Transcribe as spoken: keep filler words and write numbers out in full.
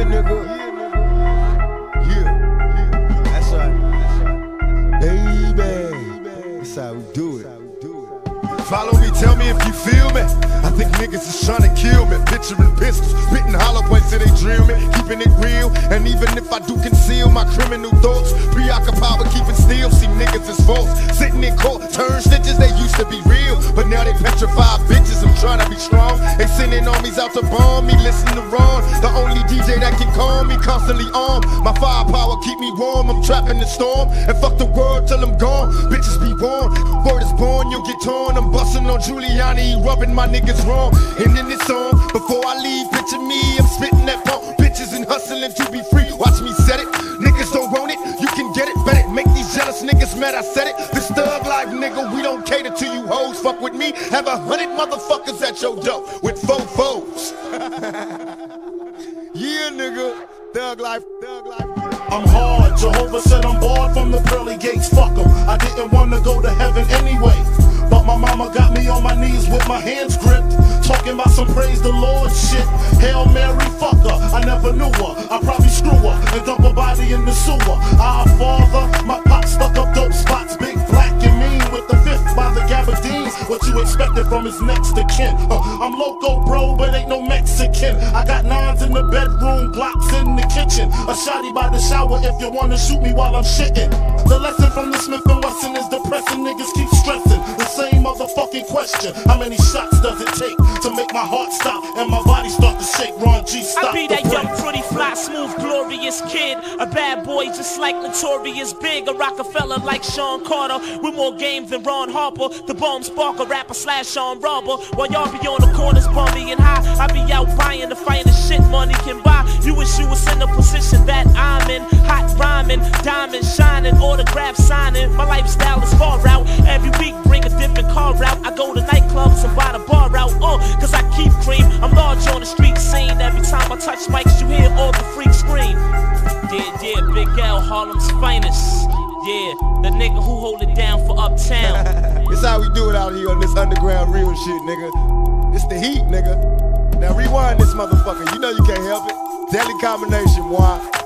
nigga. Yeah, yeah. That's right. That's right. Baby, that's how we do it. Follow me, tell me if you feel me. I think niggas is trying to kill me. Picturing pistols, spitting hollow points till they drill me. Keeping it real, and even if I do conceal my criminal thoughts, preoccupied with keeping still. See niggas is false, sitting in court, turn stitches. They used to be real, but now they petrified bitches. I'm trying to be strong. They sending armies out to bomb me. Listen to Ron, the only D J that can calm me. Constantly armed, my firepower keep me warm. I'm trapped in the storm, and fuck the world till I'm gone. Bitches be warned, word is born, you'll get torn. I'm bustin' on Giuliani, rubbing my niggas wrong. And in this song, before I leave, picture me, I'm spitting that pump. Bitches and hustling to be free, watch me set it. Niggas don't want it, you can get it, bet it. Make these jealous niggas mad, I said it. This thug life, nigga, we don't cater to you hoes. Fuck with me, have a hundred motherfuckers at your door with four foes. Yeah, nigga, thug life, thug life. I'm hard, Jehovah said I'm barred from the pearly gates, fuck em. I didn't wanna go to heaven anyway, but my mama got me on my knees with my hands gripped, talking about some praise the Lord shit. Hail Mary, fuck her, I never knew her. I probably screw her and dump her body in the sewer. Our father, my pop stuck up dope spots, big black and mean with the fifth by the gabardines. What you expected from his next to kin? Uh, I'm loco, bro, but ain't no Mexican. I got nines in the bedroom, Glocks in the kitchen, a shotty by the shower if you wanna shoot me while I'm shitting. The lesson from the Smith and Wesson is depressing. Niggas keep stressing the same motherfucking question. How many shots does it take to make my heart stop and my body start to shake? Ron G, stop. I be that young, pretty, fly, smooth, glorious kid. A bad boy just like Notorious Big. A Rockefeller like Sean Carter with more game than Ron Harper. The bomb sparker, rapper slash Sean Robber. While y'all be on the corners bumping and high, I be out buying the finest shit money can buy. You wish you was in the position that I'm in. Hot rhyming, diamond shining, autograph signing. My lifestyle is far out. Every week bring a different car out. I go to nightclubs and buy the bar out. Uh, cause I keep cream. I'm large on the street scene. Every time I touch mics, you hear all the freaks scream. Yeah, yeah, Big L, Harlem's finest. Yeah, the nigga who hold it down for Uptown. It's how we do it out here on this underground real shit, nigga. It's the heat, nigga. Now rewind this motherfucker. You know you can't help it. Deadly combination, boy.